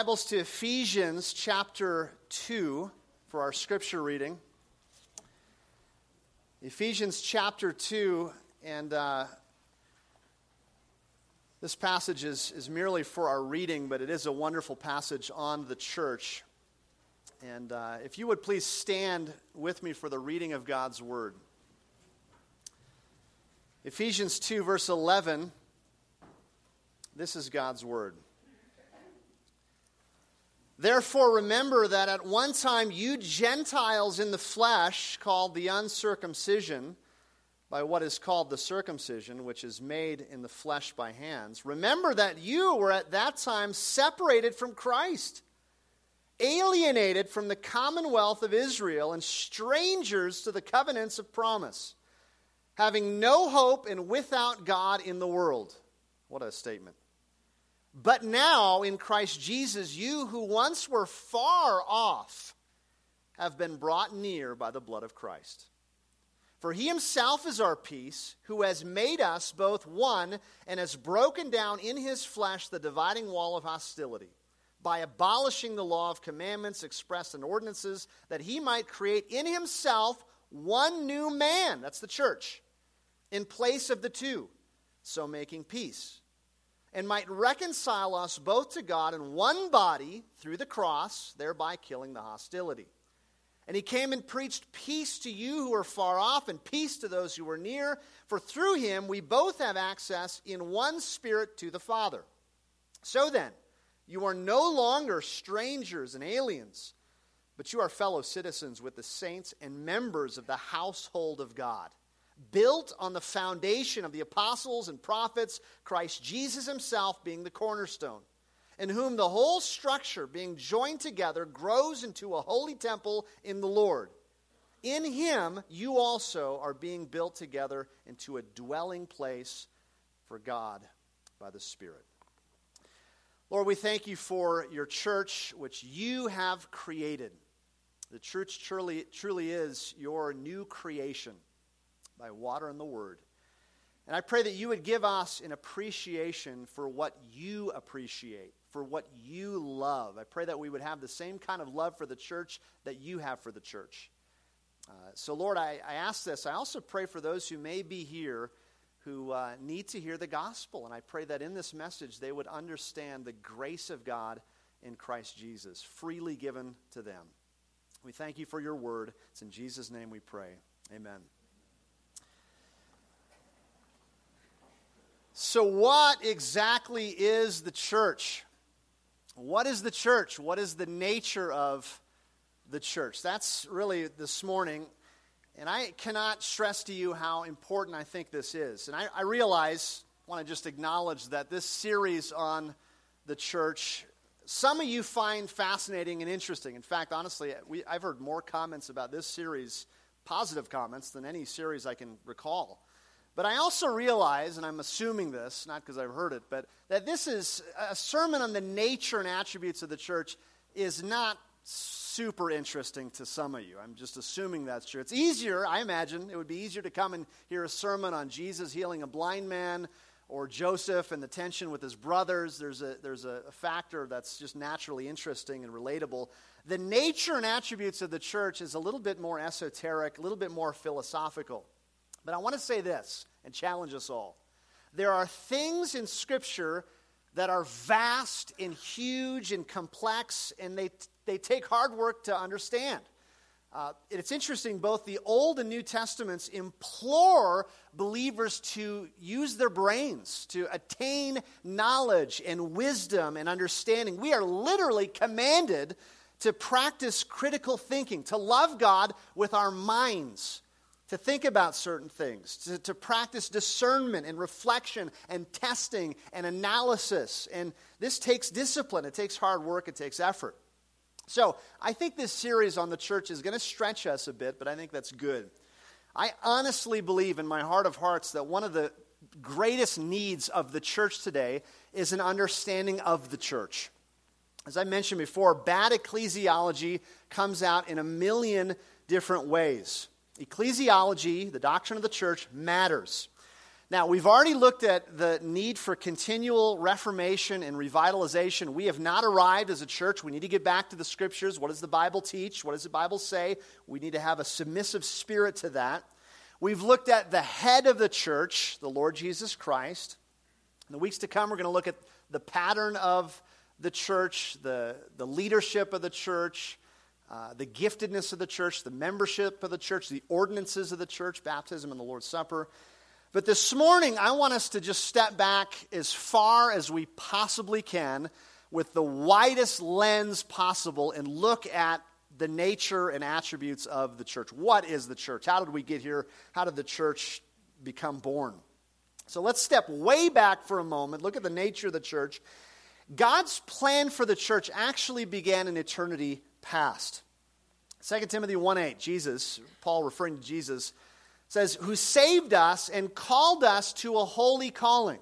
Bibles to Ephesians chapter 2 for our scripture reading. Ephesians chapter 2, and this passage is merely for our reading, but it is a wonderful passage on the church. And if you would please stand with me for the reading of God's Word. Ephesians 2, verse 11, this is God's Word. Therefore, remember that at one time you Gentiles in the flesh, called the uncircumcision, by what is called the circumcision, which is made in the flesh by hands, remember that you were at that time separated from Christ, alienated from the commonwealth of Israel, and strangers to the covenants of promise, having no hope and without God in the world. What a statement. But now, in Christ Jesus, you who once were far off have been brought near by the blood of Christ. For he himself is our peace, who has made us both one and has broken down in his flesh the dividing wall of hostility, by abolishing the law of commandments expressed in ordinances, that he might create in himself one new man, that's the church, in place of the two, so making peace, and might reconcile us both to God in one body through the cross, thereby killing the hostility. And he came and preached peace to you who are far off and peace to those who are near, for through him we both have access in one Spirit to the Father. So then, you are no longer strangers and aliens, but you are fellow citizens with the saints and members of the household of God, built on the foundation of the apostles and prophets, Christ Jesus himself being the cornerstone, in whom the whole structure, being joined together, grows into a holy temple in the Lord. In him you also are being built together into a dwelling place for God by the Spirit. Lord, we thank you for your church, which you have created. The church truly is your new creation by water and the word. And I pray that you would give us an appreciation for what you appreciate, for what you love. I pray that we would have the same kind of love for the church that you have for the church. So Lord, I ask this. I also pray for those who may be here who need to hear the gospel. And I pray that in this message they would understand the grace of God in Christ Jesus, freely given to them. We thank you for your word. It's in Jesus' name we pray. Amen. So what exactly is the church? What is the church? What is the nature of the church? That's really this morning. And I cannot stress to you how important I think this is. And I realize, I want to just acknowledge that this series on the church, some of you find fascinating and interesting. In fact, honestly, I've heard more comments about this series, positive comments, than any series I can recall. But I also realize, and I'm assuming this, not because I've heard it, but that this is a sermon on the nature and attributes of the church is not super interesting to some of you. I'm just assuming that's true. It's easier, I imagine, it would be easier to come and hear a sermon on Jesus healing a blind man, or Joseph and the tension with his brothers. There's a factor that's just naturally interesting and relatable. The nature and attributes of the church is a little bit more esoteric, a little bit more philosophical. But I want to say this and challenge us all. There are things in Scripture that are vast and huge and complex, and they take hard work to understand. It's interesting, both the Old and New Testaments implore believers to use their brains, to attain knowledge and wisdom and understanding. We are literally commanded to practice critical thinking, to love God with our minds, to think about certain things, to practice discernment and reflection and testing and analysis. And this takes discipline. It takes hard work. It takes effort. So I think this series on the church is going to stretch us a bit, but I think that's good. I honestly believe in my heart of hearts that one of the greatest needs of the church today is an understanding of the church. As I mentioned before, bad ecclesiology comes out in a million different ways. Ecclesiology, the doctrine of the church, matters. Now, we've already looked at the need for continual reformation and revitalization. We have not arrived as a church. We need to get back to the Scriptures. What does the Bible teach? What does the Bible say? We need to have a submissive spirit to that. We've looked at the head of the church, the Lord Jesus Christ. In the weeks to come, we're going to look at the pattern of the church, the leadership of the church, the giftedness of the church, the membership of the church, the ordinances of the church, baptism and the Lord's Supper. But this morning, I want us to just step back as far as we possibly can with the widest lens possible and look at the nature and attributes of the church. What is the church? How did we get here? How did the church become born? So let's step way back for a moment. Look at the nature of the church. God's plan for the church actually began in eternity past. 2 Timothy 1:8, Paul referring to Jesus, says, who saved us and called us to a holy calling,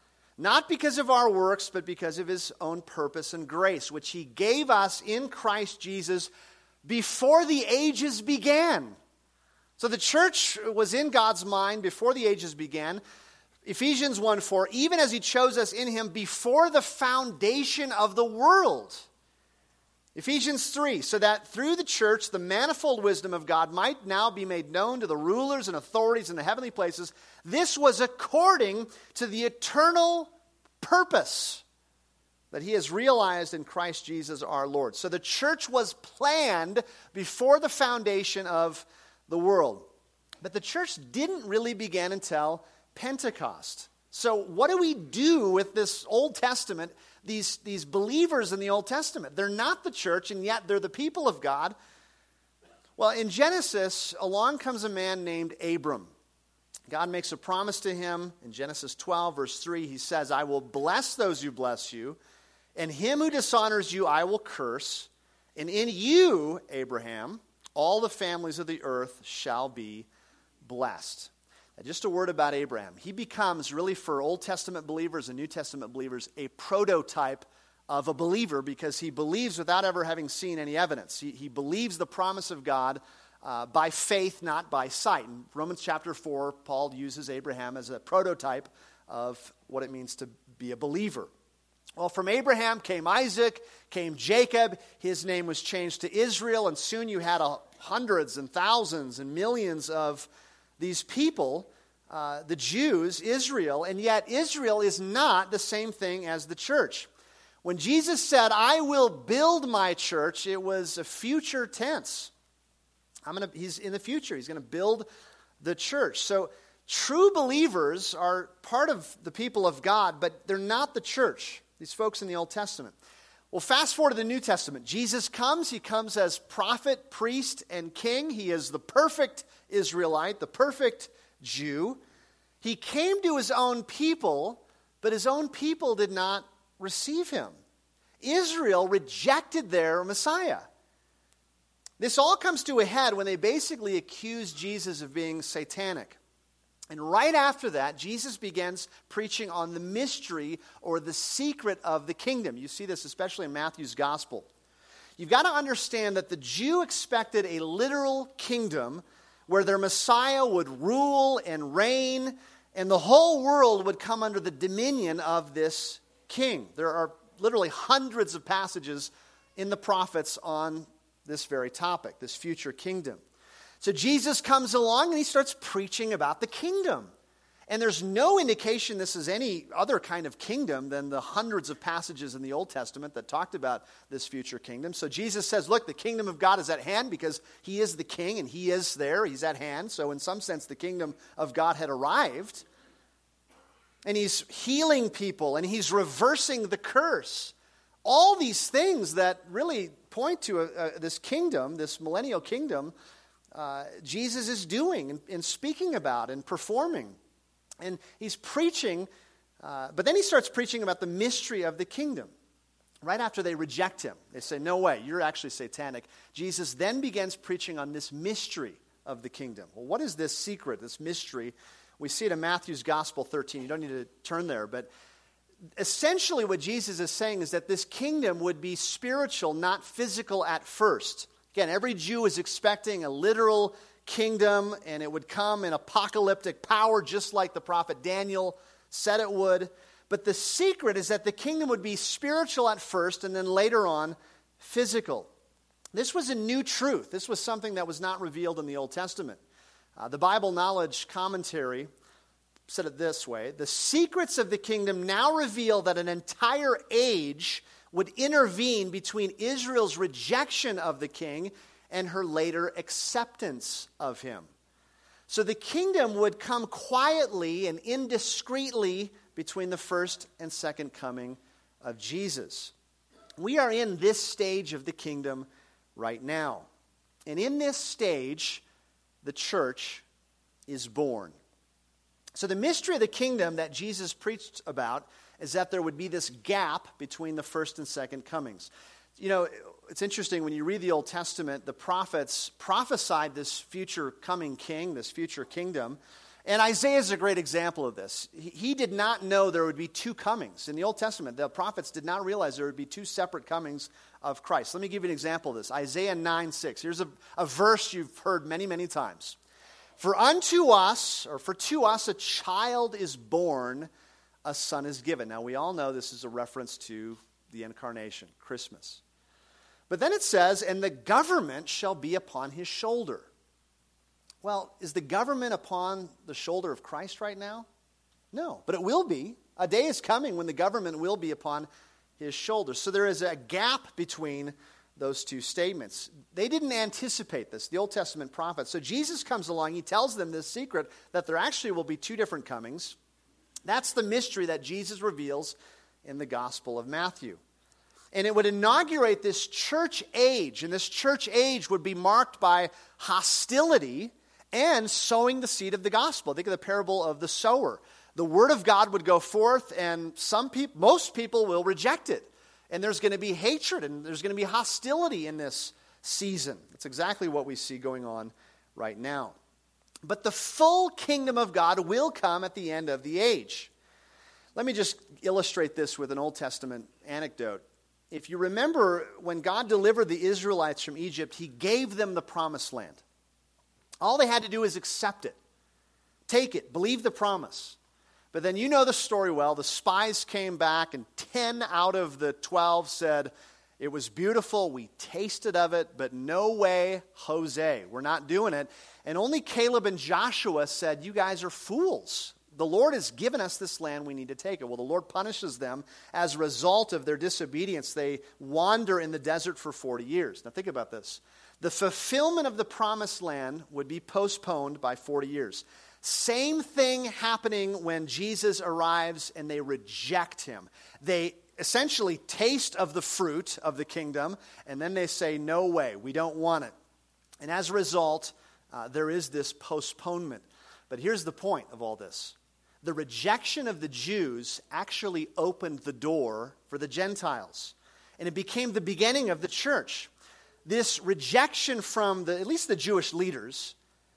not because of our works, but because of his own purpose and grace, which he gave us in Christ Jesus before the ages began. So the church was in God's mind before the ages began. Ephesians 1:4, even as he chose us in him before the foundation of the world. Ephesians 3, so that through the church the manifold wisdom of God might now be made known to the rulers and authorities in the heavenly places. This was according to the eternal purpose that he has realized in Christ Jesus our Lord. So the church was planned before the foundation of the world. But the church didn't really begin until Pentecost. So what do we do with this Old Testament, these believers in the Old Testament? They're not the church, and yet they're the people of God. Well, in Genesis, along comes a man named Abram. God makes a promise to him in Genesis 12, verse 3. He says, I will bless those who bless you, and him who dishonors you I will curse. And in you, Abraham, all the families of the earth shall be blessed. Just a word about Abraham. He becomes, really for Old Testament believers and New Testament believers, a prototype of a believer because he believes without ever having seen any evidence. He believes the promise of God by faith, not by sight. In Romans chapter 4, Paul uses Abraham as a prototype of what it means to be a believer. Well, from Abraham came Isaac, came Jacob. His name was changed to Israel, and soon you had hundreds and thousands and millions of these people, the Jews, Israel, and yet Israel is not the same thing as the church. When Jesus said, I will build my church, it was a future tense. He's in the future. He's going to build the church. So true believers are part of the people of God, but they're not the church, these folks in the Old Testament. Well, fast forward to the New Testament. Jesus comes. He comes as prophet, priest, and king. He is the perfect Israelite, the perfect Jew. He came to his own people, but his own people did not receive him. Israel rejected their Messiah. This all comes to a head when they basically accuse Jesus of being satanic. And right after that, Jesus begins preaching on the mystery or the secret of the kingdom. You see this especially in Matthew's gospel. You've got to understand that the Jew expected a literal kingdom where their Messiah would rule and reign, and the whole world would come under the dominion of this king. There are literally hundreds of passages in the prophets on this very topic, this future kingdom. So Jesus comes along and he starts preaching about the kingdom. And there's no indication this is any other kind of kingdom than the hundreds of passages in the Old Testament that talked about this future kingdom. So Jesus says, look, the kingdom of God is at hand because he is the king and he is there. He's at hand. So in some sense, the kingdom of God had arrived. And he's healing people and he's reversing the curse. All these things that really point to this kingdom, this millennial kingdom, Jesus is doing and speaking about and performing. And he's preaching, but then he starts preaching about the mystery of the kingdom. Right after they reject him, they say, no way, you're actually satanic. Jesus then begins preaching on this mystery of the kingdom. Well, what is this secret, this mystery? We see it in Matthew's Gospel 13. You don't need to turn there, but essentially what Jesus is saying is that this kingdom would be spiritual, not physical at first. Again, every Jew is expecting a literal kingdom, and it would come in apocalyptic power, just like the prophet Daniel said it would. But the secret is that the kingdom would be spiritual at first, and then later on, physical. This was a new truth. This was something that was not revealed in the Old Testament. The Bible Knowledge Commentary said it this way: the secrets of the kingdom now reveal that an entire age would intervene between Israel's rejection of the king and her later acceptance of him. So the kingdom would come quietly and indiscreetly between the first and second coming of Jesus. We are in this stage of the kingdom right now. And in this stage, the church is born. So the mystery of the kingdom that Jesus preached about is that there would be this gap between the first and second comings. You know, it's interesting, when you read the Old Testament, the prophets prophesied this future coming king, this future kingdom. And Isaiah is a great example of this. He did not know there would be two comings. In the Old Testament, the prophets did not realize there would be two separate comings of Christ. Let me give you an example of this. Isaiah 9:6. Here's a verse you've heard many, many times. For to us a child is born, a son is given. Now we all know this is a reference to the incarnation, Christmas. But then it says, and the government shall be upon his shoulder. Well, is the government upon the shoulder of Christ right now? No, but it will be. A day is coming when the government will be upon his shoulder. So there is a gap between those two statements. They didn't anticipate this, the Old Testament prophets. So Jesus comes along, he tells them this secret that there actually will be two different comings. That's the mystery that Jesus reveals in the Gospel of Matthew. And it would inaugurate this church age, and this church age would be marked by hostility and sowing the seed of the gospel. Think of the parable of the sower. The word of God would go forth, and most people will reject it. And there's going to be hatred, and there's going to be hostility in this season. That's exactly what we see going on right now. But the full kingdom of God will come at the end of the age. Let me just illustrate this with an Old Testament anecdote. If you remember, when God delivered the Israelites from Egypt, he gave them the promised land. All they had to do is accept it, take it, believe the promise. But then you know the story well. The spies came back, and 10 out of the 12 said, it was beautiful, we tasted of it, but no way, Jose, we're not doing it. And only Caleb and Joshua said, you guys are fools. The Lord has given us this land, we need to take it. Well, the Lord punishes them as a result of their disobedience. They wander in the desert for 40 years. Now think about this. The fulfillment of the promised land would be postponed by 40 years. Same thing happening when Jesus arrives and they reject him. They essentially taste of the fruit of the kingdom, and then they say, no way, we don't want it. And as a result, there is this postponement. But here's the point of all this. The rejection of the Jews actually opened the door for the Gentiles. And it became the beginning of the church. This rejection from at least the Jewish leaders,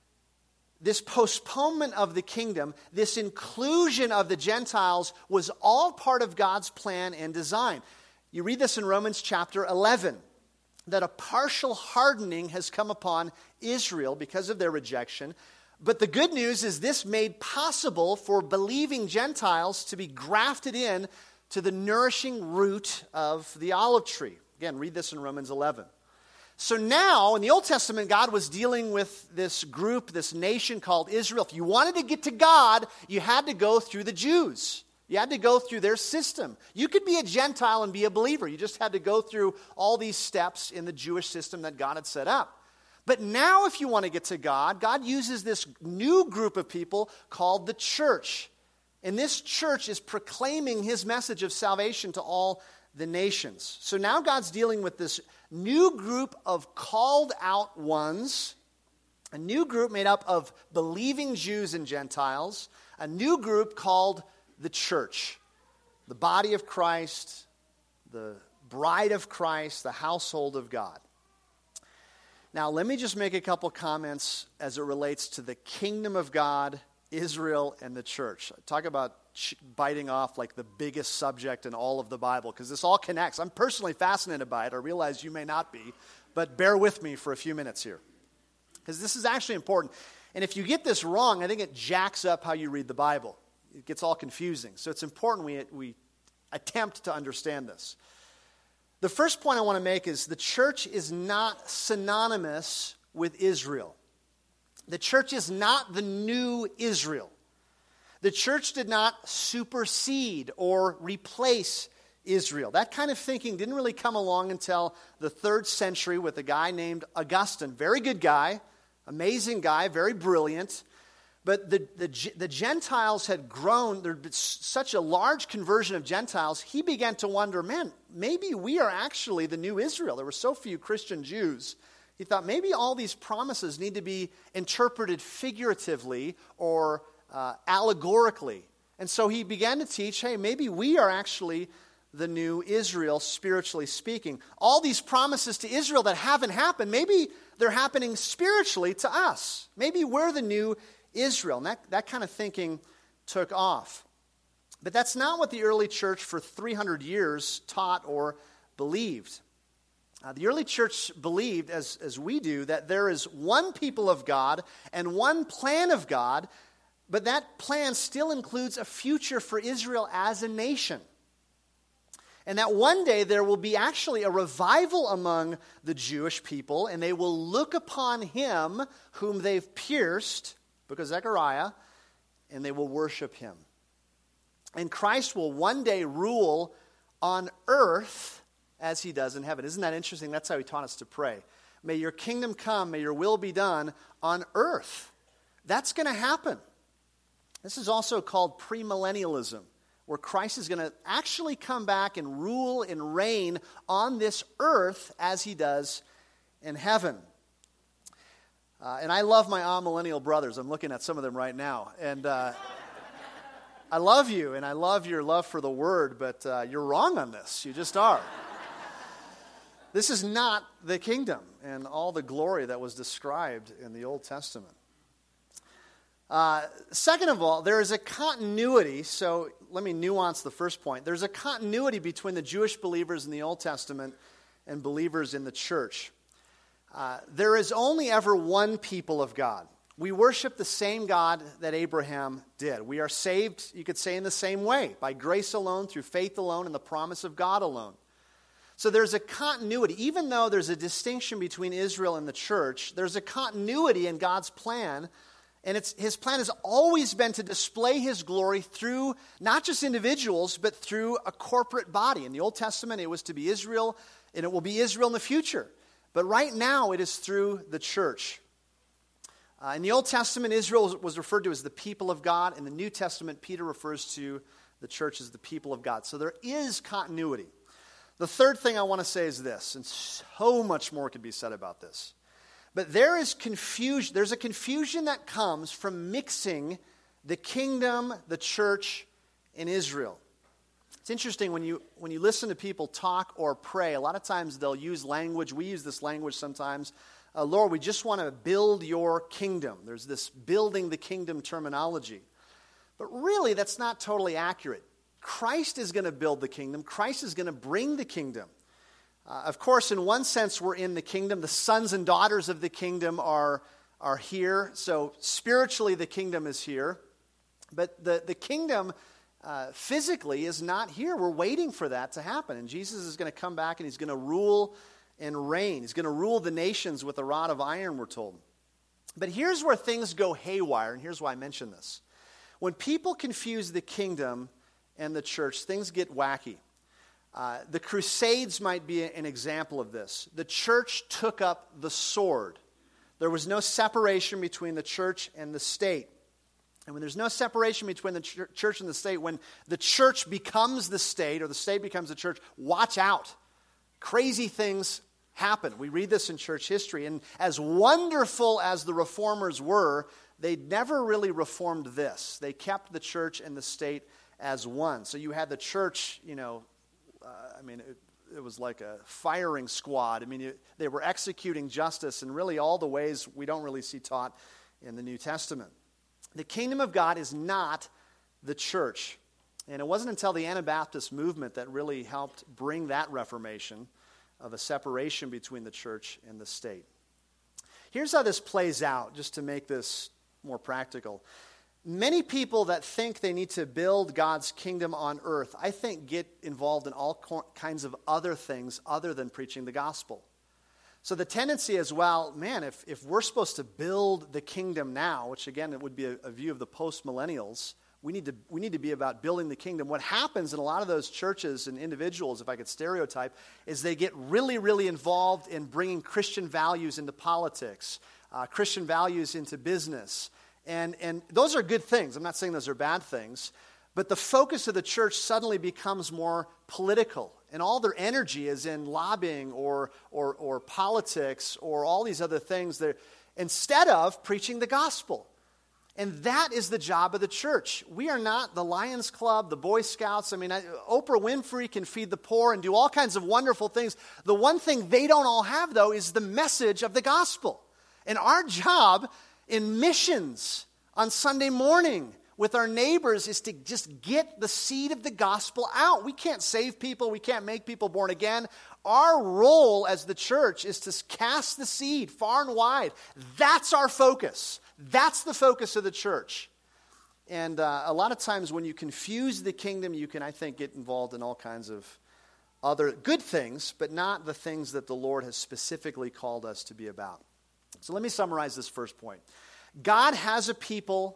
this postponement of the kingdom, this inclusion of the Gentiles was all part of God's plan and design. You read this in Romans chapter 11, that a partial hardening has come upon Israel because of their rejection. But the good news is this made possible for believing Gentiles to be grafted in to the nourishing root of the olive tree. Again, read this in Romans 11. So now, in the Old Testament, God was dealing with this group, this nation called Israel. If you wanted to get to God, you had to go through the Jews. You had to go through their system. You could be a Gentile and be a believer. You just had to go through all these steps in the Jewish system that God had set up. But now, if you want to get to God, God uses this new group of people called the church. And this church is proclaiming his message of salvation to all the nations. So now God's dealing with this new group of called out ones, a new group made up of believing Jews and Gentiles, a new group called the church, the body of Christ, the bride of Christ, the household of God. Now, let me just make a couple comments as it relates to the kingdom of God, Israel, and the church. Talk about biting off like the biggest subject in all of the Bible, because this all connects. I'm personally fascinated by it. I realize you may not be, but bear with me for a few minutes here. Because this is actually important. And if you get this wrong, I think it jacks up how you read the Bible. It gets all confusing. So it's important we attempt to understand this. The first point I want to make is the church is not synonymous with Israel. The church is not the new Israel. The church did not supersede or replace Israel. That kind of thinking didn't really come along until the 3rd century with a guy named Augustine. Very good guy, amazing guy, very brilliant. But the Gentiles had grown. There had been such a large conversion of Gentiles, he began to wonder, man, maybe we are actually the new Israel. There were so few Christian Jews. He thought maybe all these promises need to be interpreted figuratively or allegorically. And so he began to teach, hey, maybe we are actually the new Israel, spiritually speaking. All these promises to Israel that haven't happened, maybe they're happening spiritually to us. Maybe we're the new Israel. And that kind of thinking took off. But that's not what the early church for 300 years taught or believed. The early church believed, as we do, that there is one people of God and one plan of God, but that plan still includes a future for Israel as a nation. And that one day there will be actually a revival among the Jewish people, and they will look upon him whom they've pierced, book of Zechariah, and they will worship him. And Christ will one day rule on earth as he does in heaven. Isn't that interesting? That's how he taught us to pray. May your kingdom come, may your will be done on earth. That's going to happen. This is also called premillennialism, where Christ is going to actually come back and rule and reign on this earth as he does in heaven. And I love my amillennial brothers. I'm looking at some of them right now. And I love you, and I love your love for the word, but you're wrong on this. You just are. This is not the kingdom and all the glory that was described in the Old Testament. Second of all, there is a continuity. So let me nuance the first point. There's a continuity between the Jewish believers in the Old Testament and believers in the church. There is only ever one people of God. We worship the same God that Abraham did. We are saved, you could say, in the same way, by grace alone, through faith alone, and the promise of God alone. So there's a continuity. Even though there's a distinction between Israel and the church, there's a continuity in God's plan. And his plan has always been to display his glory through not just individuals, but through a corporate body. In the Old Testament, it was to be Israel, and it will be Israel in the future. But right now, it is through the church. In the Old Testament, Israel was referred to as the people of God. In the New Testament, Peter refers to the church as the people of God. So there is continuity. The third thing I want to say is this, and so much more could be said about this. But there is confusion. There's a confusion that comes from mixing the kingdom, the church, and Israel. It's interesting when you listen to people talk or pray, a lot of times they'll use language. We use this language sometimes. Lord, we just want to build your kingdom. There's this building the kingdom terminology. But really, that's not totally accurate. Christ is going to build the kingdom. Christ is going to bring the kingdom. Of course, in one sense, we're in the kingdom. The sons and daughters of the kingdom are here. So spiritually, the kingdom is here. But the kingdom physically is not here. We're waiting for that to happen. And Jesus is going to come back and he's going to rule and reign. He's going to rule the nations with a rod of iron, we're told. But here's where things go haywire, and here's why I mention this. When people confuse the kingdom and the church, things get wacky. The Crusades might be an example of this. The church took up the sword. There was no separation between the church and the state. And when there's no separation between the church and the state, when the church becomes the state or the state becomes the church, watch out. Crazy things happen. We read this in church history. And as wonderful as the reformers were, they never really reformed this. They kept the church and the state as one. So you had the church, it was like a firing squad. They were executing justice in really all the ways we don't really see taught in the New Testament. The kingdom of God is not the church. And it wasn't until the Anabaptist movement that really helped bring that reformation of a separation between the church and the state. Here's how this plays out, just to make this more practical. Many people that think they need to build God's kingdom on earth, I think, get involved in all kinds of other things other than preaching the gospel. So the tendency is, well, man, if we're supposed to build the kingdom now, which again, it would be a view of the post-millennials, we need to be about building the kingdom. What happens in a lot of those churches and individuals, if I could stereotype, is they get really, really involved in bringing Christian values into politics, Christian values into business. And those are good things. I'm not saying those are bad things. But the focus of the church suddenly becomes more political. And all their energy is in lobbying or politics or all these other things instead of preaching the gospel. And that is the job of the church. We are not the Lions Club, the Boy Scouts. I mean, Oprah Winfrey can feed the poor and do all kinds of wonderful things. The one thing they don't all have, though, is the message of the gospel. And our job in missions on Sunday morning with our neighbors is to just get the seed of the gospel out. We can't save people. We can't make people born again. Our role as the church is to cast the seed far and wide. That's our focus. That's the focus of the church. And a lot of times when you confuse the kingdom, you can, I think, get involved in all kinds of other good things, but not the things that the Lord has specifically called us to be about. So let me summarize this first point. God has a people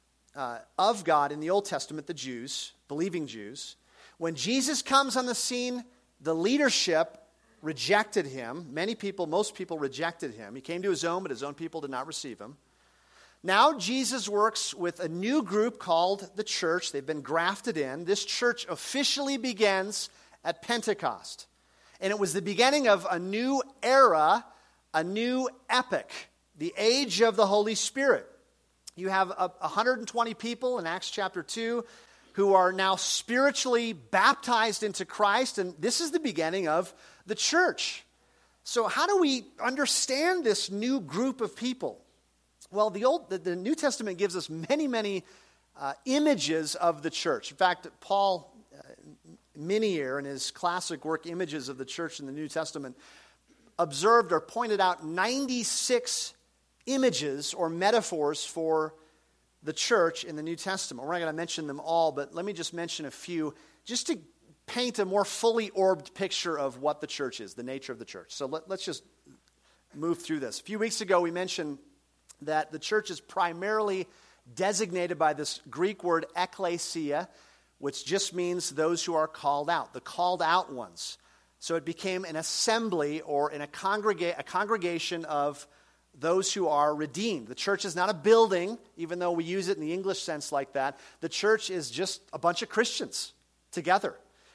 of God in the Old Testament, the Jews, believing Jews. When Jesus comes on the scene, the leadership rejected him. Most people rejected him. He came to his own, but his own people did not receive him. Now Jesus works with a new group called the church. They've been grafted in. This church officially begins at Pentecost. And it was the beginning of a new era, a new epoch, the age of the Holy Spirit. You have 120 people in Acts chapter 2 who are now spiritually baptized into Christ, and this is the beginning of the church. So how do we understand this new group of people? Well, the New Testament gives us many images of the church. In fact, Paul Minier, in his classic work, Images of the Church in the New Testament, observed or pointed out 96 images or metaphors for the church in the New Testament. We're not going to mention them all, but let me just mention a few, just to paint a more fully orbed picture of what the church is, the nature of the church. So let's just move through this. A few weeks ago, we mentioned that the church is primarily designated by this Greek word ekklesia, which just means those who are called out, the called out ones. So it became an assembly or a congregation of those who are redeemed. The church is not a building, even though we use it in the English sense like that. The church is just a bunch of Christians together,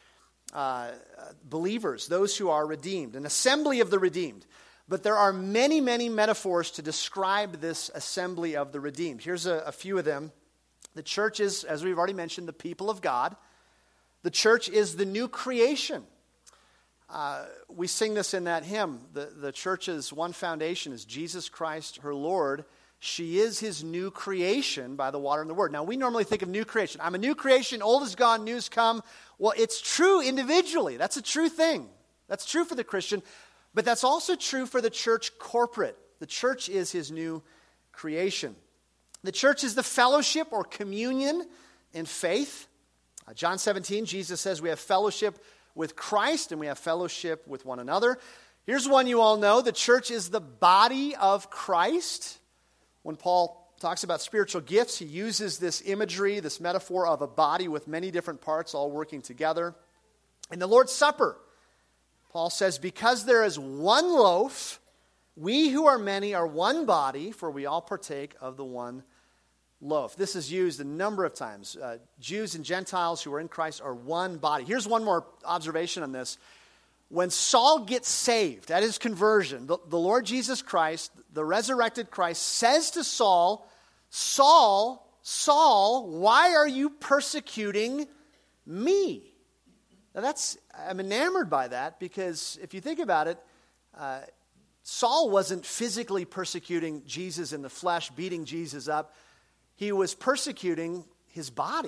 believers, those who are redeemed, an assembly of the redeemed. But there are many metaphors to describe this assembly of the redeemed. Here's a few of them. The church is, as we've already mentioned, the people of God. The church is the new creation. We sing this in that hymn. The church's one foundation is Jesus Christ, her Lord. She is his new creation by the water and the word. Now, we normally think of new creation. I'm a new creation, old is gone, new's come. Well, it's true individually. That's a true thing. That's true for the Christian. But that's also true for the church corporate. The church is his new creation. The church is the fellowship or communion in faith. John 17, Jesus says we have fellowship with Christ and we have fellowship with one another. Here's one you all know. The church is the body of Christ. When Paul talks about spiritual gifts, he uses this imagery, this metaphor of a body with many different parts all working together. In the Lord's Supper, Paul says, because there is one loaf, we who are many are one body, for we all partake of the one loaf. This is used a number of times. Jews and Gentiles who are in Christ are one body. Here's one more observation on this. When Saul gets saved at his conversion, the Lord Jesus Christ, the resurrected Christ, says to Saul, Saul, Saul, why are you persecuting me? Now I'm enamored by that because if you think about it, Saul wasn't physically persecuting Jesus in the flesh, beating Jesus up. He was persecuting his body.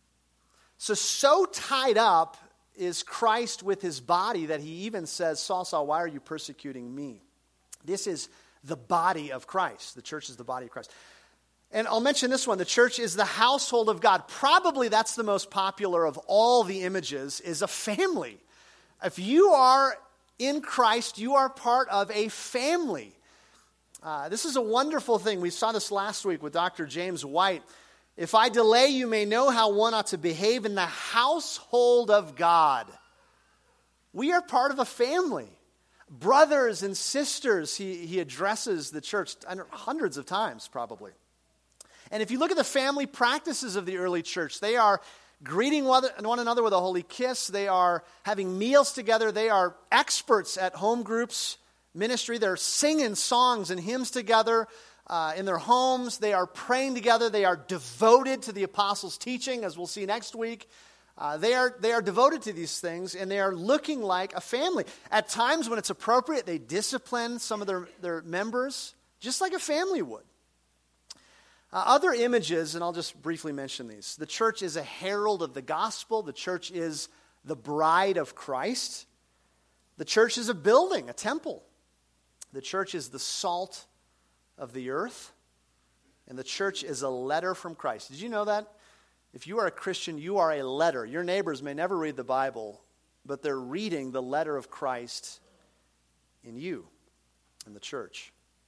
So tied up is Christ with his body that he even says, Saul, Saul, why are you persecuting me? This is the body of Christ. The church is the body of Christ. And I'll mention this one. The church is the household of God. Probably that's the most popular of all the images, is a family. If you are in Christ, you are part of a family. This is a wonderful thing. We saw this last week with Dr. James White. If I delay, you may know how one ought to behave in the household of God. We are part of a family. Brothers and sisters, he addresses the church hundreds of times probably. And if you look at the family practices of the early church, they are greeting one another with a holy kiss. They are having meals together. They are experts at home groups ministry. They're singing songs and hymns together in their homes. They are praying together. They are devoted to the apostles' teaching, as we'll see next week. They are devoted to these things, and they are looking like a family. At times when it's appropriate, they discipline some of their members, just like a family would. Other images, and I'll just briefly mention these. The church is a herald of the gospel. The church is the bride of Christ. The church is a building, a temple. The church is the salt of the earth. And the church is a letter from Christ. Did you know that? If you are a Christian, you are a letter. Your neighbors may never read the Bible, but they're reading the letter of Christ in you, in the church.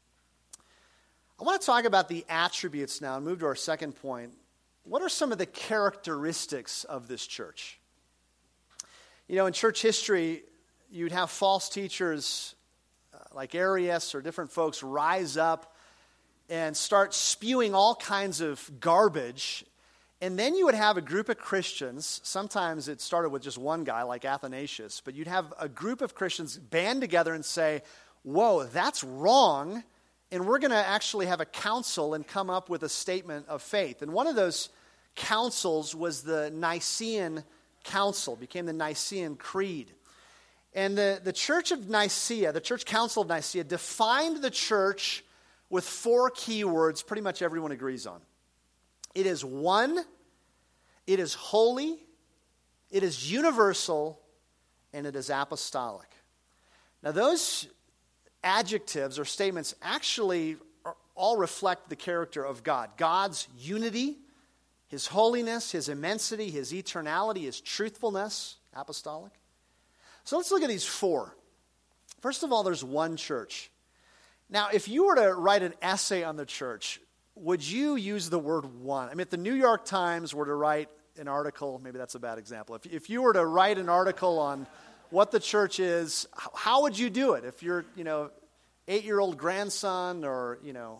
I want to talk about the attributes now and move to our second point. What are some of the characteristics of this church? You know, in church history, you'd have false teachers like Arius or different folks rise up and start spewing all kinds of garbage. And then you would have a group of Christians. Sometimes it started with just one guy like Athanasius, but you'd have a group of Christians band together and say, whoa, that's wrong. And we're going to actually have a council and come up with a statement of faith. And one of those councils was the Nicene Council, became the Nicene Creed. And the Church of Nicaea, the Church Council of Nicaea, defined the church with 4 key words pretty much everyone agrees on. It is one, it is holy, it is universal, and it is apostolic. Now those adjectives or statements actually all reflect the character of God. God's unity, His holiness, His immensity, His eternality, His truthfulness, apostolic. So let's look at these 4. First of all, there's one church. Now, if you were to write an essay on the church, would you use the word one? I mean, if the New York Times were to write an article, maybe that's a bad example. If you were to write an article on what the church is, how would you do it? If you're, 8-year-old grandson or,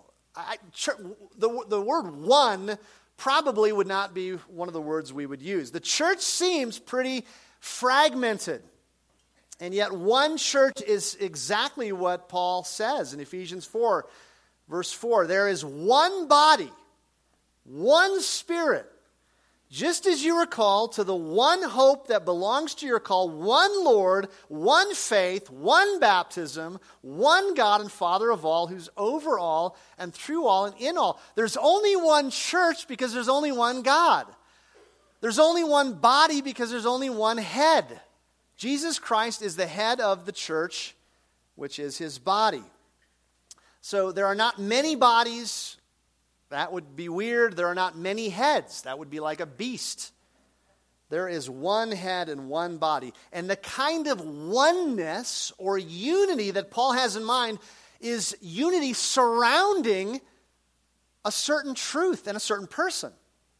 the word one probably would not be one of the words we would use. The church seems pretty fragmented. And yet one church is exactly what Paul says in Ephesians 4, verse 4. There is one body, one Spirit, just as you are called to the one hope that belongs to your call, one Lord, one faith, one baptism, one God and Father of all, who's over all and through all and in all. There's only one church because there's only one God. There's only one body because there's only one head. Jesus Christ is the head of the church, which is His body. So there are not many bodies. That would be weird. There are not many heads. That would be like a beast. There is one head and one body. And the kind of oneness or unity that Paul has in mind is unity surrounding a certain truth and a certain person.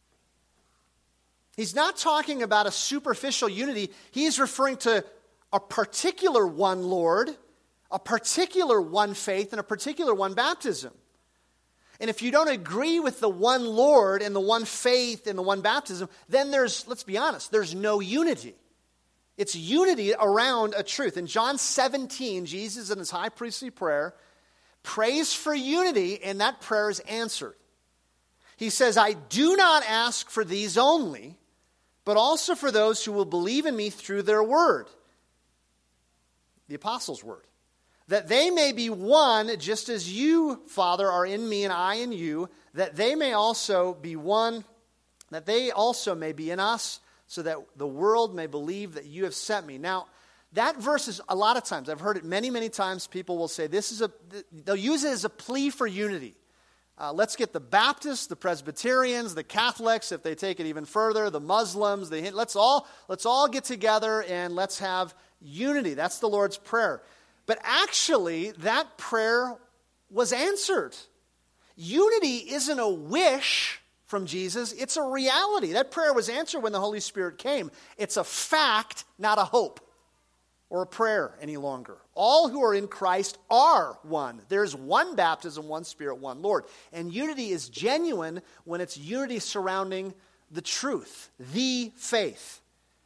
He's not talking about a superficial unity. He's referring to a particular one Lord, a particular one faith, and a particular one baptism. And if you don't agree with the one Lord and the one faith and the one baptism, then let's be honest, there's no unity. It's unity around a truth. In John 17, Jesus in His high priestly prayer prays for unity, and that prayer is answered. He says, I do not ask for these only, but also for those who will believe in me through their word, the apostles' word, that they may be one, just as you, Father, are in me and I in you, that they may also be one, that they also may be in us, so that the world may believe that you have sent me. Now, That verse is, a lot of times, I've heard it many, many times, people will say, they'll use it as a plea for unity. Let's get the Baptists, the Presbyterians, the Catholics, if they take it even further, the Muslims, let's all get together and let's have unity. That's the Lord's Prayer. But actually, that prayer was answered. Unity isn't a wish from Jesus, it's a reality. That prayer was answered when the Holy Spirit came. It's a fact, not a hope or a prayer any longer. All who are in Christ are one. There's one baptism, one Spirit, one Lord. And unity is genuine when it's unity surrounding the truth, the faith.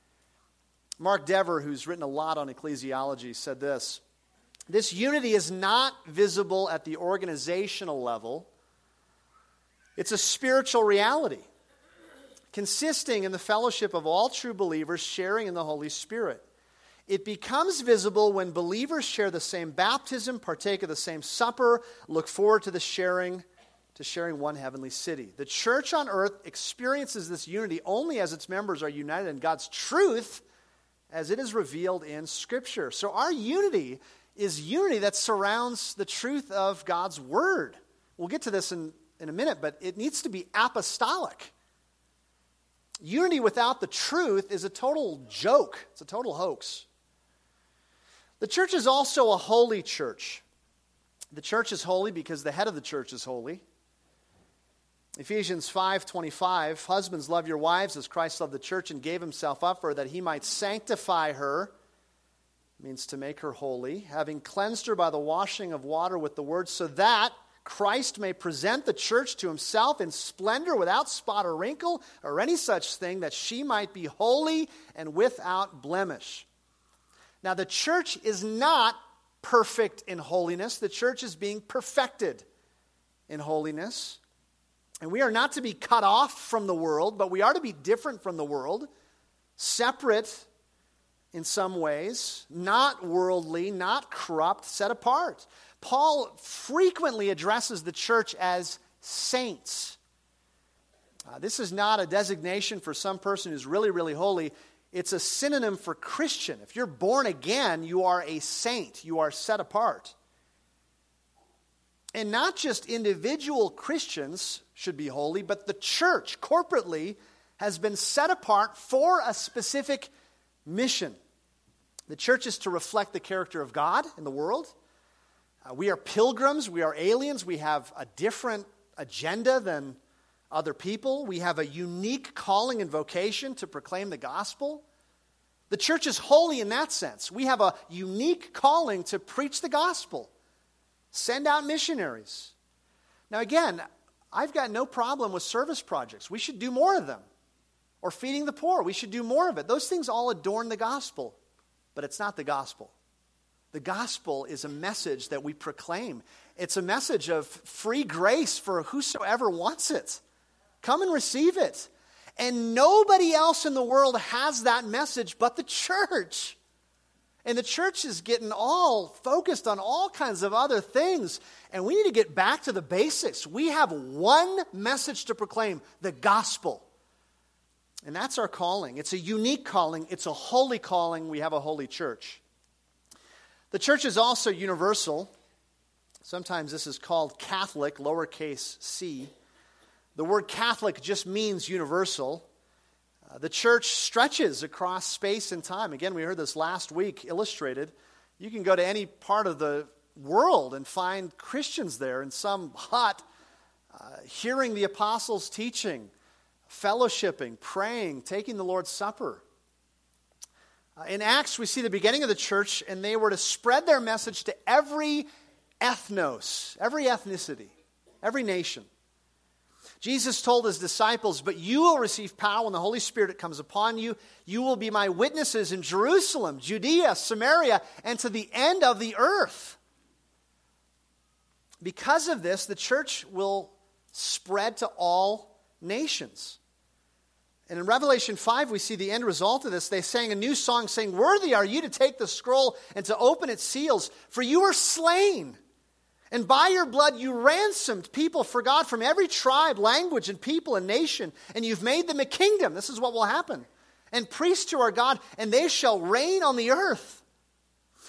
Mark Dever, who's written a lot on ecclesiology, said this: this unity is not visible at the organizational level. It's a spiritual reality, consisting in the fellowship of all true believers sharing in the Holy Spirit. It becomes visible when believers share the same baptism, partake of the same supper, look forward to sharing one heavenly city. The church on earth experiences this unity only as its members are united in God's truth as it is revealed in Scripture. So our unity is unity that surrounds the truth of God's Word. We'll get to this in a minute, but it needs to be apostolic. Unity without the truth is a total joke. It's a total hoax. The church is also a holy church. The church is holy because the head of the church is holy. Ephesians 5:25, husbands, love your wives as Christ loved the church and gave himself up for her that he might sanctify her, means to make her holy, having cleansed her by the washing of water with the word, so that Christ may present the church to himself in splendor without spot or wrinkle or any such thing, that she might be holy and without blemish. Now, the church is not perfect in holiness. The church is being perfected in holiness. And we are not to be cut off from the world, but we are to be different from the world, separate in some ways, not worldly, not corrupt, set apart. Paul frequently addresses the church as saints. This is not a designation for some person who's really, really holy. It's a synonym for Christian. If you're born again, you are a saint. You are set apart. And not just individual Christians should be holy, but the church corporately has been set apart for a specific mission. The church is to reflect the character of God in the world. We are pilgrims. We are aliens. We have a different agenda than other people. We have a unique calling and vocation to proclaim the gospel. The church is holy in that sense. We have a unique calling to preach the gospel, send out missionaries. Now again, I've got no problem with service projects. We should do more of them. Or feeding the poor. We should do more of it. Those things all adorn the gospel, but it's not the gospel. The gospel is a message that we proclaim. It's a message of free grace for whosoever wants it. Come and receive it. And nobody else in the world has that message but the church. And the church is getting all focused on all kinds of other things. And we need to get back to the basics. We have one message to proclaim, the gospel. And that's our calling. It's a unique calling. It's a holy calling. We have a holy church. The church is also universal. Sometimes this is called Catholic, lowercase c. The word Catholic just means universal. The church stretches across space and time. Again, we heard this last week illustrated. You can go to any part of the world and find Christians there in some hut, hearing the apostles' teaching, fellowshipping, praying, taking the Lord's Supper. In Acts, we see the beginning of the church, and they were to spread their message to every ethnos, every ethnicity, every nation. Jesus told his disciples, "But you will receive power when the Holy Spirit comes upon you. You will be my witnesses in Jerusalem, Judea, Samaria, and to the end of the earth." Because of this, the church will spread to all nations. And in Revelation 5, we see the end result of this. They sang a new song saying, "Worthy are you to take the scroll and to open its seals, for you were slain. And by your blood you ransomed people for God from every tribe, language, and people and nation. And you've made them a kingdom." This is what will happen. "And priests to our God, and they shall reign on the earth."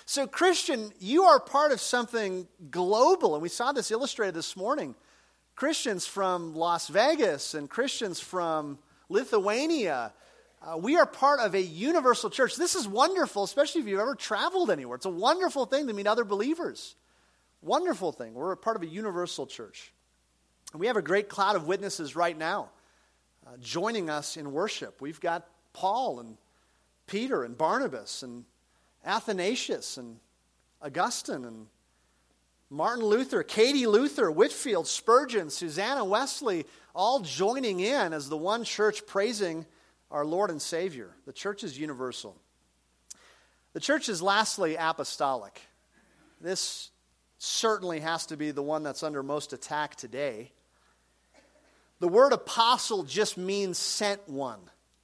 So Christian, you are part of something global, and we saw this illustrated this morning. Christians from Las Vegas and Christians from Lithuania, we are part of a universal church. This is wonderful, especially if you've ever traveled anywhere. It's a wonderful thing to meet other believers. Wonderful thing. We're a part of a universal church. And we have a great cloud of witnesses right now joining us in worship. We've got Paul and Peter and Barnabas and Athanasius and Augustine and Martin Luther, Katie Luther, Whitfield, Spurgeon, Susanna Wesley, all joining in as the one church praising our Lord and Savior. The church is universal. The church is lastly apostolic. This certainly has to be the one that's under most attack today. The word apostle just means sent one.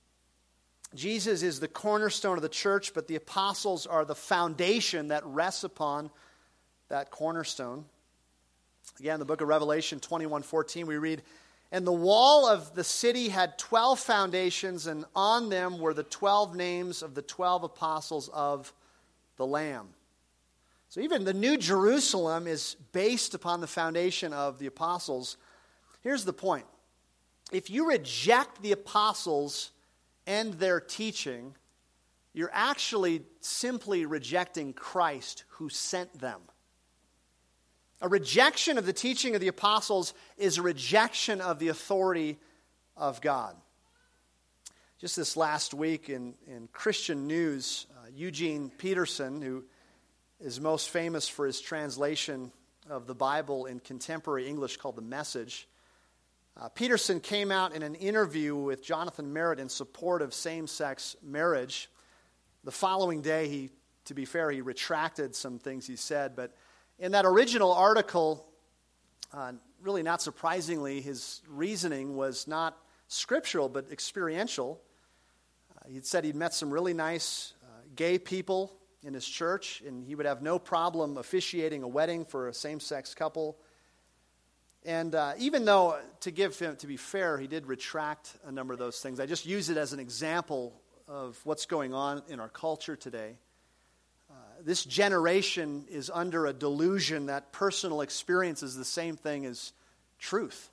Jesus is the cornerstone of the church, but the apostles are the foundation that rests upon that cornerstone. Again, in the book of Revelation 21:14, we read, "And the wall of the city had 12 foundations, and on them were the 12 names of the 12 apostles of the Lamb." So even the New Jerusalem is based upon the foundation of the apostles. Here's the point. If you reject the apostles and their teaching, you're actually simply rejecting Christ who sent them. A rejection of the teaching of the apostles is a rejection of the authority of God. Just this last week in Christian news, Eugene Peterson, who is most famous for his translation of the Bible in contemporary English called The Message, Peterson came out in an interview with Jonathan Merritt in support of same-sex marriage. The following day, to be fair, he retracted some things he said, but in that original article, really not surprisingly, his reasoning was not scriptural but experiential. He'd said he'd met some really nice gay people in his church, and he would have no problem officiating a wedding for a same-sex couple. And even though, to be fair, he did retract a number of those things, I just use it as an example of what's going on in our culture today. This generation is under a delusion that personal experience is the same thing as truth,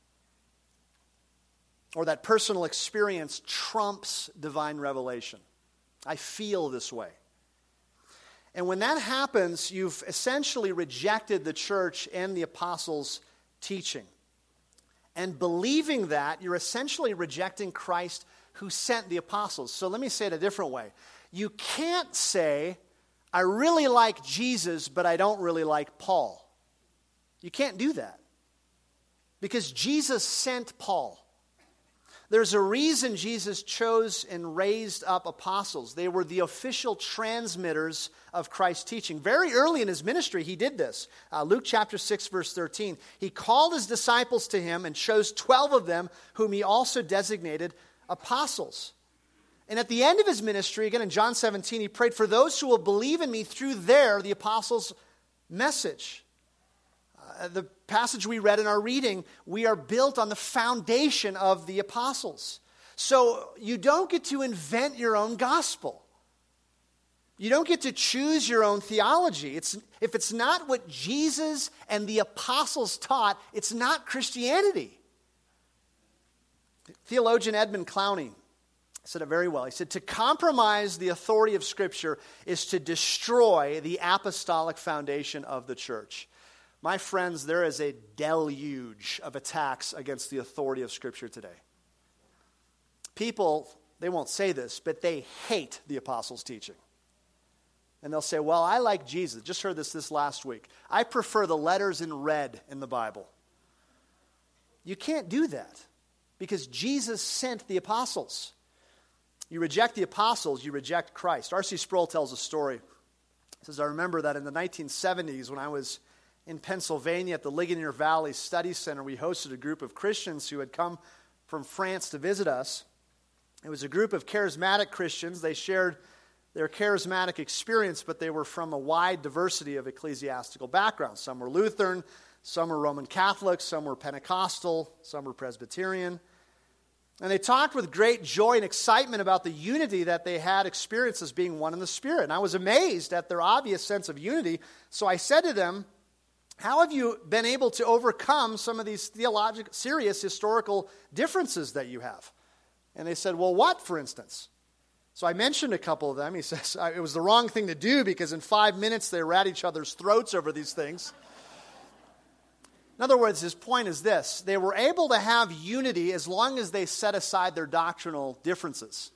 or that personal experience trumps divine revelation. I feel this way. And when that happens, you've essentially rejected the church and the apostles' teaching. And believing that, you're essentially rejecting Christ who sent the apostles. So let me say it a different way. You can't say, I really like Jesus, but I don't really like Paul. You can't do that. Because Jesus sent Paul. There's a reason Jesus chose and raised up apostles. They were the official transmitters of Christ's teaching. Very early in his ministry, he did this. Luke chapter 6, verse 13. He called his disciples to him and chose 12 of them, whom he also designated apostles. And at the end of his ministry, again in John 17, he prayed for those who will believe in me through the apostles' message. The passage we read in our reading, we are built on the foundation of the apostles. So you don't get to invent your own gospel. You don't get to choose your own theology. If it's not what Jesus and the apostles taught, it's not Christianity. Theologian Edmund Clowney said it very well. He said, to compromise the authority of Scripture is to destroy the apostolic foundation of the church. My friends, there is a deluge of attacks against the authority of Scripture today. People, they won't say this, but they hate the apostles' teaching. And they'll say, well, I like Jesus. Just heard this last week. I prefer the letters in red in the Bible. You can't do that because Jesus sent the apostles. You reject the apostles, you reject Christ. R.C. Sproul tells a story. He says, I remember that in the 1970s when I was in Pennsylvania at the Ligonier Valley Study Center, we hosted a group of Christians who had come from France to visit us. It was a group of charismatic Christians. They shared their charismatic experience, but they were from a wide diversity of ecclesiastical backgrounds. Some were Lutheran, some were Roman Catholic, some were Pentecostal, some were Presbyterian. And they talked with great joy and excitement about the unity that they had experienced as being one in the Spirit. And I was amazed at their obvious sense of unity. So I said to them, how have you been able to overcome some of these theological, serious historical differences that you have? And they said, well, what, for instance? So I mentioned a couple of them. He says, it was the wrong thing to do because in 5 minutes they were at each other's throats over these things. In other words, his point is this: they were able to have unity as long as they set aside their doctrinal differences.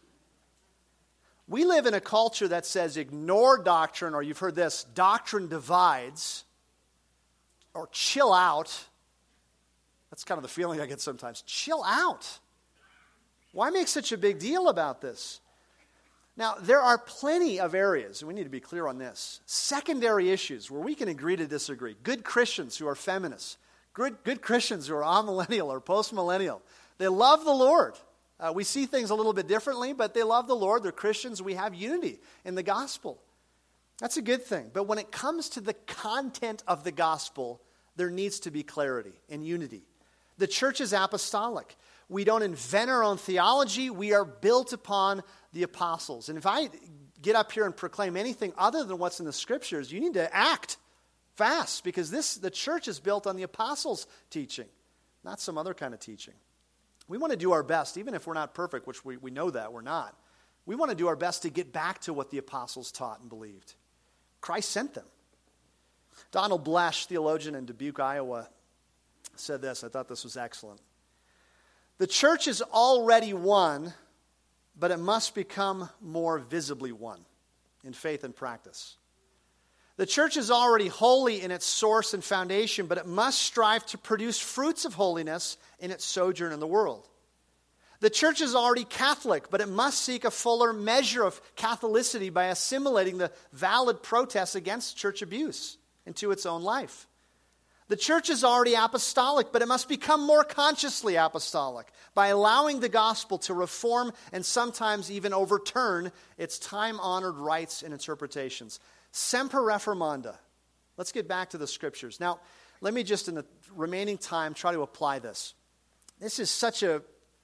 We live in a culture that says ignore doctrine, or you've heard this, doctrine divides, or chill out. That's kind of the feeling I get sometimes. Chill out. Why make such a big deal about this? Now, there are plenty of areas, and we need to be clear on this, secondary issues where we can agree to disagree. Good Christians who are feminists, good Christians who are amillennial or postmillennial, they love the Lord. We see things a little bit differently, but they love the Lord. They're Christians. We have unity in the gospel. That's a good thing. But when it comes to the content of the gospel, there needs to be clarity and unity. The church is apostolic. We don't invent our own theology. We are built upon the apostles. And if I get up here and proclaim anything other than what's in the scriptures, you need to act fast, because the church is built on the apostles' teaching, not some other kind of teaching. We want to do our best, even if we're not perfect, which we know that we're not. We want to do our best to get back to what the apostles taught and believed. Christ sent them. Donald Blesh, theologian in Dubuque, Iowa, said this. I thought this was excellent. The church is already one, but it must become more visibly one in faith and practice. The church is already holy in its source and foundation, but it must strive to produce fruits of holiness in its sojourn in the world. The church is already Catholic, but it must seek a fuller measure of Catholicity by assimilating the valid protests against church abuse into its own life. The church is already apostolic, but it must become more consciously apostolic by allowing the gospel to reform and sometimes even overturn its time-honored rites and interpretations. Semper reformanda. Let's get back to the scriptures. Now, let me just in the remaining time try to apply this. This is such a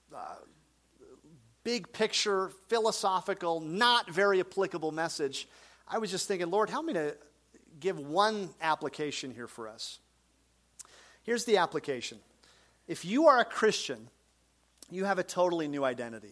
big picture, philosophical, not very applicable message. I was just thinking, Lord, help me to give one application here for us. Here's the application. If you are a Christian, you have a totally new identity.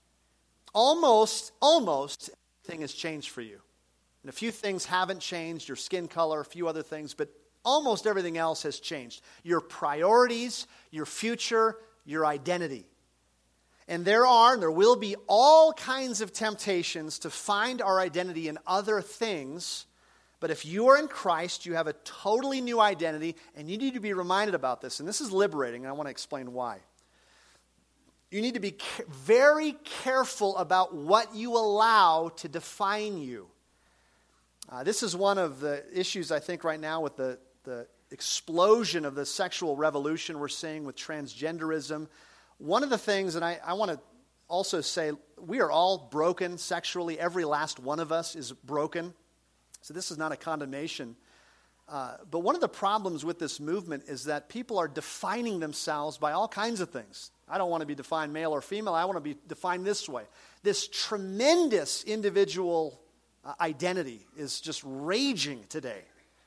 Almost everything has changed for you. And a few things haven't changed, your skin color, a few other things, but almost everything else has changed. Your priorities, your future, your identity. And there will be all kinds of temptations to find our identity in other things. But if you are in Christ, you have a totally new identity, and you need to be reminded about this. And this is liberating, and I want to explain why. You need to be very careful about what you allow to define you. This is one of the issues, I think, right now with the explosion of the sexual revolution we're seeing with transgenderism. One of the things, and I want to also say, we are all broken sexually. Every last one of us is broken. So this is not a condemnation. But one of the problems with this movement is that people are defining themselves by all kinds of things. I don't want to be defined male or female. I want to be defined this way. This tremendous individual identity is just raging today.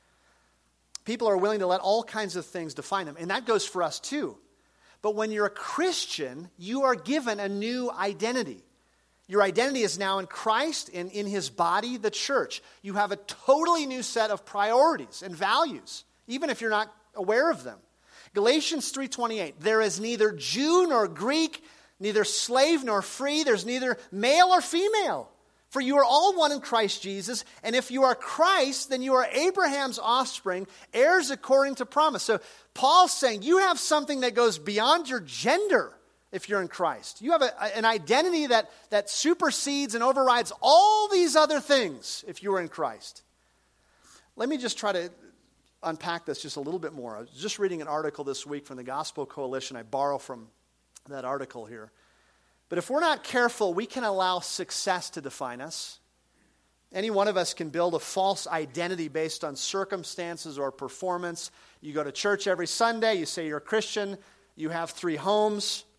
People are willing to let all kinds of things define them. And that goes for us too. But when you're a Christian, you are given a new identity. Your identity is now in Christ and in His body, the church. You have a totally new set of priorities and values, even if you're not aware of them. Galatians 3:28, there is neither Jew nor Greek, neither slave nor free, there's neither male or female. For you are all one in Christ Jesus, and if you are Christ, then you are Abraham's offspring, heirs according to promise. So Paul's saying you have something that goes beyond your gender if you're in Christ. You have an identity that supersedes and overrides all these other things if you are in Christ. Let me just try to unpack this just a little bit more. I was just reading an article this week from the Gospel Coalition. I borrow from that article here. But if we're not careful, we can allow success to define us. Any one of us can build a false identity based on circumstances or performance. You go to church every Sunday, you say you're a Christian, you have 3 homes,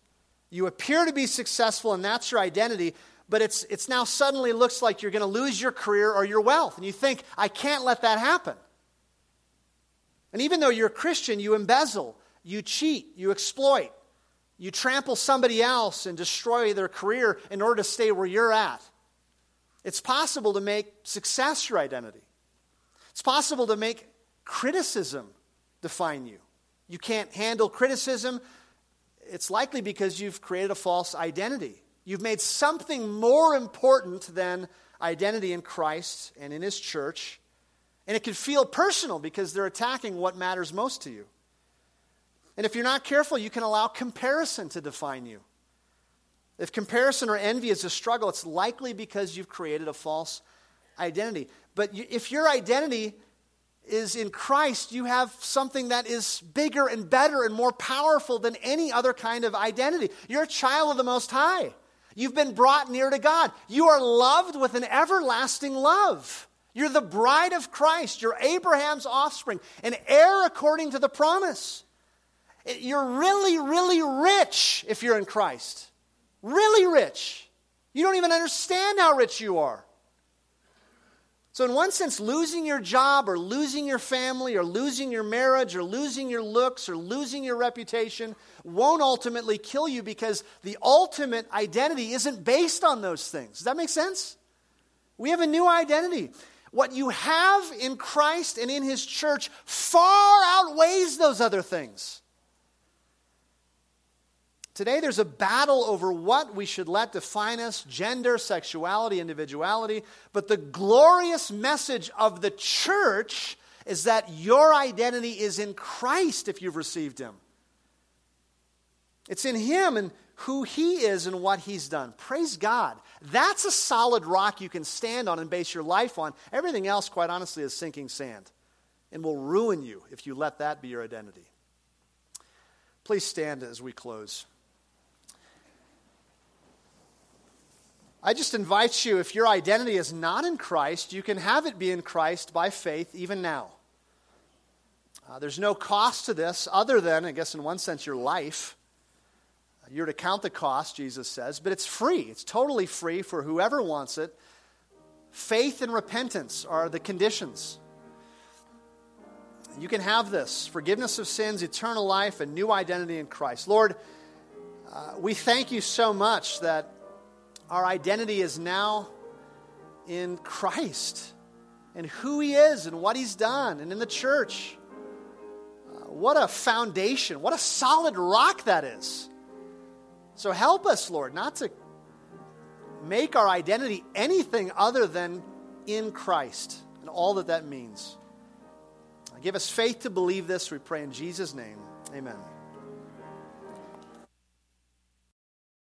You appear to be successful, and that's your identity, but it's now suddenly looks like you're going to lose your career or your wealth. And you think, I can't let that happen. And even though you're a Christian, you embezzle, you cheat, you exploit, you trample somebody else and destroy their career in order to stay where you're at. It's possible to make success your identity. It's possible to make criticism define you. You can't handle criticism. It's likely because you've created a false identity. You've made something more important than identity in Christ and in His church. And it can feel personal because they're attacking what matters most to you. And if you're not careful, you can allow comparison to define you. If comparison or envy is a struggle, it's likely because you've created a false identity. But if your identity is in Christ, you have something that is bigger and better and more powerful than any other kind of identity. You're a child of the Most High. You've been brought near to God. You are loved with an everlasting love. You're the bride of Christ. You're Abraham's offspring, an heir according to the promise. You're really, really rich if you're in Christ. Really rich. You don't even understand how rich you are. So in one sense, losing your job or losing your family or losing your marriage or losing your looks or losing your reputation won't ultimately kill you because the ultimate identity isn't based on those things. Does that make sense? We have a new identity. What you have in Christ and in His church far outweighs those other things. Today there's a battle over what we should let define us, gender, sexuality, individuality. But the glorious message of the church is that your identity is in Christ if you've received Him. It's in Him and who He is and what He's done. Praise God. That's a solid rock you can stand on and base your life on. Everything else, quite honestly, is sinking sand and will ruin you if you let that be your identity. Please stand as we close. I just invite you, if your identity is not in Christ, you can have it be in Christ by faith even now. There's no cost to this other than, I guess in one sense, your life. You're to count the cost, Jesus says, but it's free. It's totally free for whoever wants it. Faith and repentance are the conditions. You can have this, forgiveness of sins, eternal life, and new identity in Christ. Lord, we thank You so much that our identity is now in Christ and who He is and what He's done and in the church. What a foundation, what a solid rock that is. So help us, Lord, not to make our identity anything other than in Christ and all that that means. Give us faith to believe this, we pray in Jesus' name. Amen.